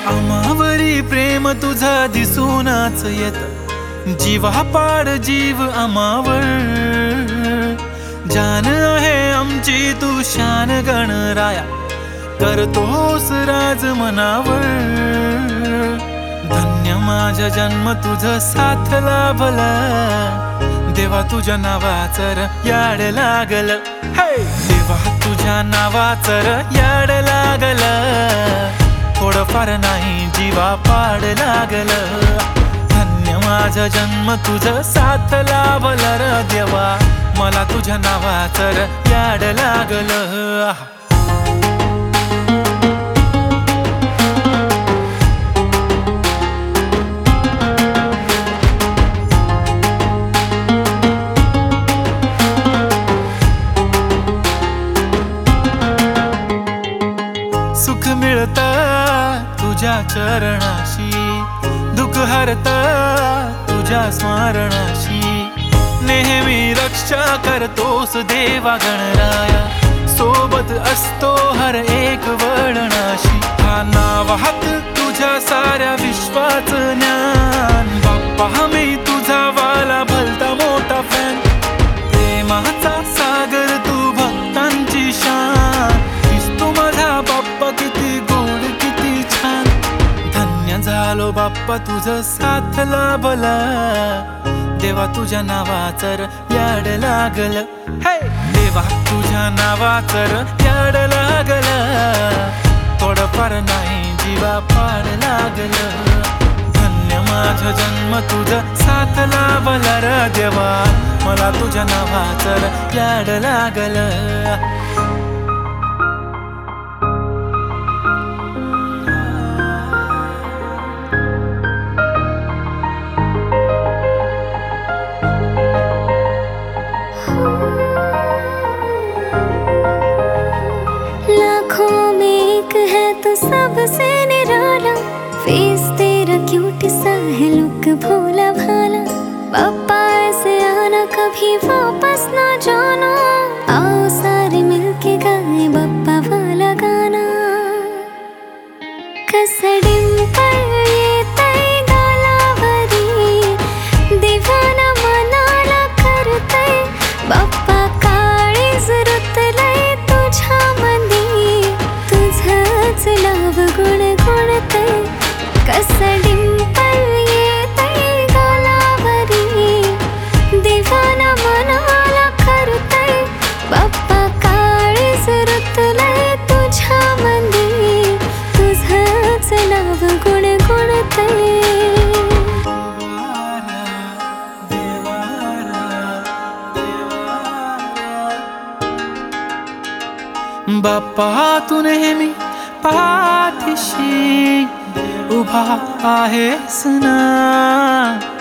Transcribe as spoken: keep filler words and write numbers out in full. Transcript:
आम्हावरी प्रेम तुझा दिसूनच येत, जीवा पाड जीव आम्हावर. जान आहे आमची तू शान गणराया, करतोस राज मनावर. धन्य माझा जन्म तुझ साथ लाभला, देवा तुझ्या नावाचर याड लागल. देवा तुझ्या नावाचर याड लागल, थोडंफार नाही जीवा पाड लागल. धन्य माझा जन्म तुझ साथ लाभल र देवा, मला तुझ्या नावाचर याड लागल. सुख मिळत तुझ्या चरणाशी, दुःख हरत तुझ्या स्मरणाशी. नेहमी रक्षा करतोस देवा गणराया, सोबत असतो हर एक वळणाशी. हा नावात तुझ्या साऱ्या विश्वाचं ज्ञान, बाप्पा मी तुझा वाला भलता मोठा फॅन. प्रेमाचा सागर तू भक्तांची शान, दिसतो माझा बाप्पा किती गोड किती छान. धन्य झालो बाप्पा तुझ साथ लाभला, देवा तुझ्या नावाचर याड लागल. हे देवा तुझ्या नावाचर याड लागल, थोडंफार नाही जीवा पाड लागल. धन्य माझा जन्म तुझ साथ लाभला र देवा, मला तुझ्या नावाचर याड लागल. लाखों में एक है तो सबसे निराला, फेस तेरा क्यूट सा है लुक भोला भाला. पापा ऐसे आना कभी वापस ना जाना, आओ सारे मिलके गाए बाप्पा वाला गाना. कसडिम पर येतय गालावरी, दिवाना मनाला करतय बाप्पा. काळीज रुतलय तुझ्या मंदी, तुझंच नाव गुणगुणतय. कसडिम पर येतय गालावरी, दिवाना मनाला करतय बाप्पा. काळीज रुतलय तुझ्या मंदी, तुझंच नाव गुणगुणतय. बाप्पा तू नेहमी पाठीशी उभा आहेस ना.